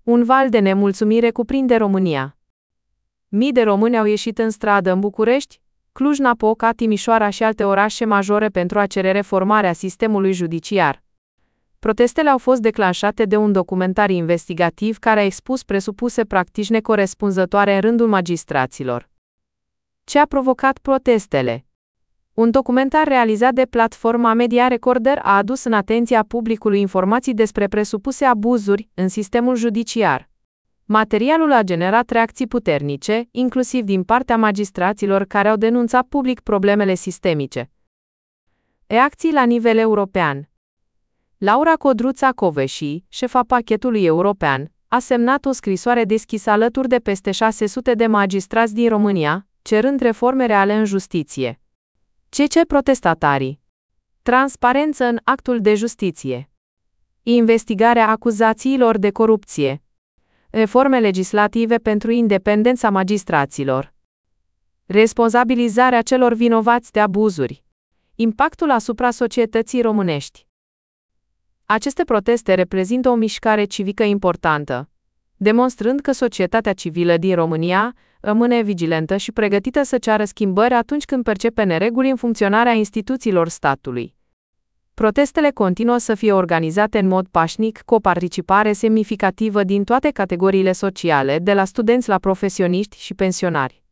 Un val de nemulțumire cuprinde România. Mii de români au ieșit în stradă în București, Cluj-Napoca, Timișoara și alte orașe majore pentru a cere reformarea sistemului judiciar. Protestele au fost declanșate de un documentar investigativ care a expus presupuse practici necorespunzătoare în rândul magistraților. Ce a provocat protestele? Un documentar realizat de platforma Media Recorder a adus în atenția publicului informații despre presupuse abuzuri în sistemul judiciar. Materialul a generat reacții puternice, inclusiv din partea magistraților care au denunțat public problemele sistemice. Reacții la nivel european. Laura Codruța-Kövesi, șefa pachetului european, a semnat o scrisoare deschisă alături de peste 600 de magistrați din România, cerând reforme reale în justiție. Ce cer protestatarii? Transparență în actul de justiție. Investigarea acuzațiilor de corupție. Reforme legislative pentru independența magistraților. Responsabilizarea celor vinovați de abuzuri. Impactul asupra societății românești. Aceste proteste reprezintă o mișcare civică importantă, demonstrând că societatea civilă din România rămâne vigilentă și pregătită să ceară schimbări atunci când percepe nereguli în funcționarea instituțiilor statului. Protestele continuă să fie organizate în mod pașnic, cu o participare semnificativă din toate categoriile sociale, de la studenți la profesioniști și pensionari.